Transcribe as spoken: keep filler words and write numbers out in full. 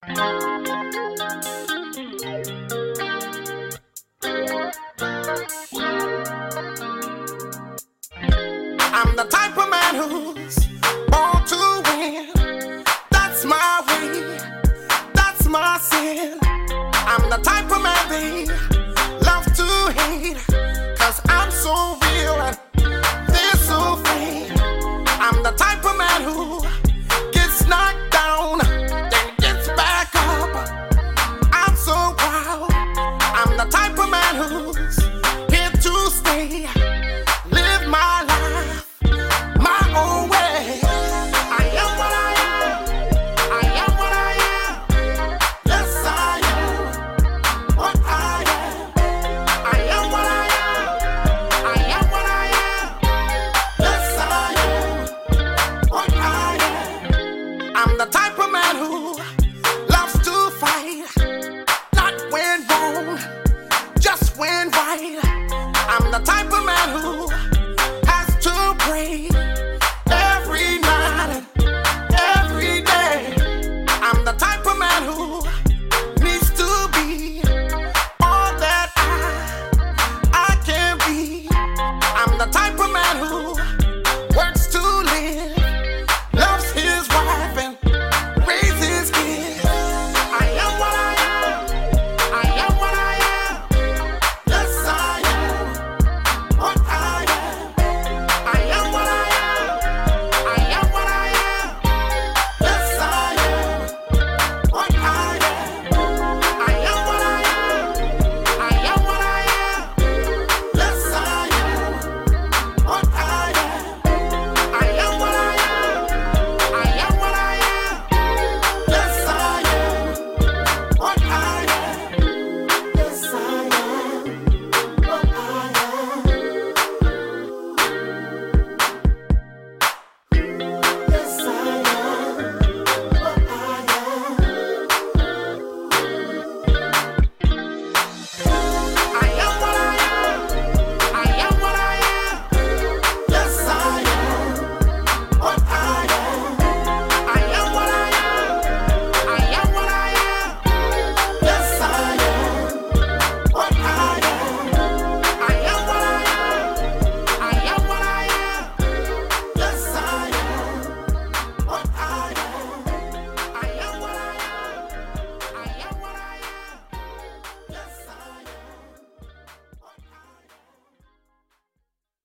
I'm the type of man who's born to win. That's my way, that's my sin. I'm the type of man they love to hate, cause I'm so real and they're so fake. I'm the type of man who